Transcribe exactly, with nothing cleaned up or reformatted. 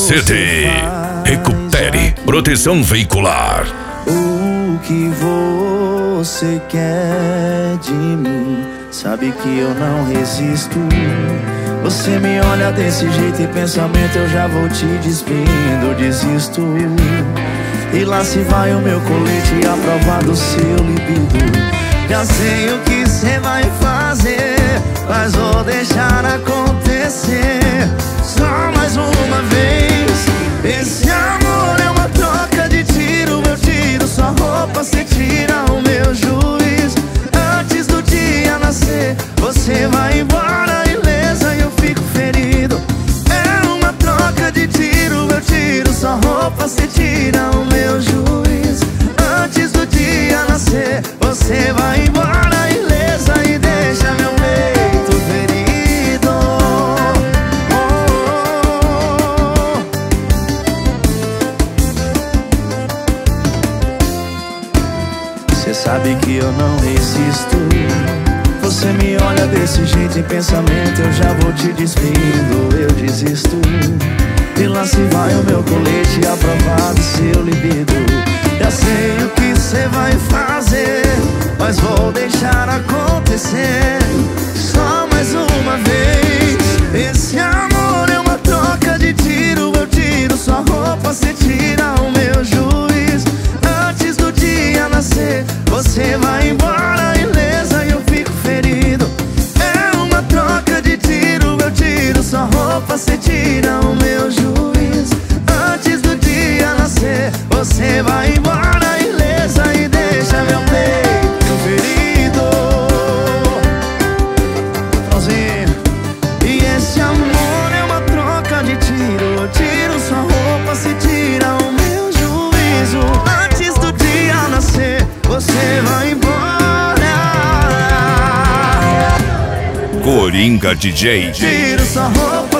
City. Recupere proteção veicular. O que você quer de mim? Sabe que eu não resisto. Você me olha desse jeito e pensamento eu já vou te despindo, desisto. E lá se vai o meu colete à prova do seu libido. Já sei o que cê vai fazer, mas vou deixar acontecer. Só mais uma vez. Esse amor é uma troca de tiro. Eu tiro sua roupa, cê tira o meu juiz. Antes do dia nascer, você vai embora ilesa e eu fico ferido. É uma troca de tiro. Eu tiro sua roupa, cê tira o meu juiz. Antes do dia nascer, você vai embora ilesa e deixa meu peito ferido. Oh, cê sabe que eu não resisto. Você me olha desse jeito em pensamento eu já vou te despindo, eu desisto. E lá se vai o meu colete a provar do seu libido. Já sei o que cê vai fazer, mas vou deixar acontecer. Só mais uma vez. Esse amor é uma troca de tiro. Eu tiro sua roupa, cê tira o meu juiz. Antes do dia nascer, você vai embora ilesa e eu fico ferido. É uma troca de tiro. Eu tiro sua roupa, cê tira o meu juiz. Antes do dia nascer, você vai embora ilesa e deixa meu peito ferido. Sozinho. E esse amor é uma troca de tiro. Eu tiro sua roupa, se tira o meu juízo. Antes do dia nascer, você vai embora. Coringa D J. Tiro sua roupa,